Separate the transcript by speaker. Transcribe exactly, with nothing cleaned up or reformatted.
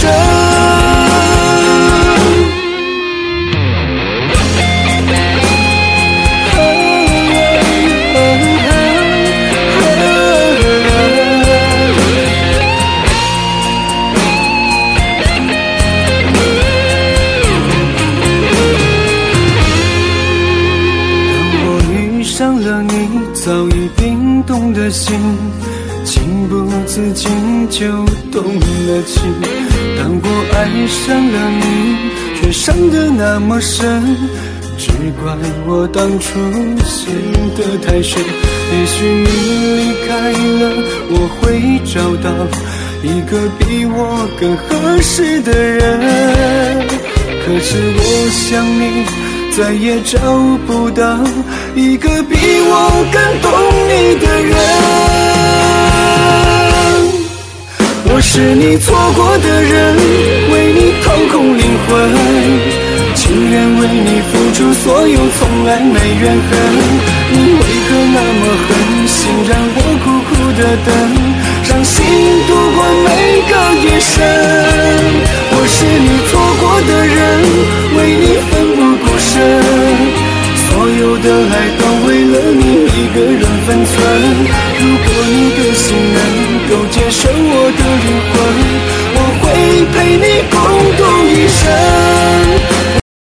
Speaker 1: 生。伤了你早已冰冻的心，情不自禁就动了情。当我爱上了你，却伤得那么深，只怪我当初陷得太深。也许你离开了，我会找到一个比我更合适的人，可是我想你再也找不到一个比我更懂你的人。我是你错过的人，为你掏空灵魂，情愿为你付出所有，从来没怨恨。你为何那么狠心让我苦苦的等，伤心度过每个夜深。我是你错过的人，为你奋不顾身，所有的爱都为了你一个人分寸。如果你的心能够接受我的灵魂，我会陪你共度一生。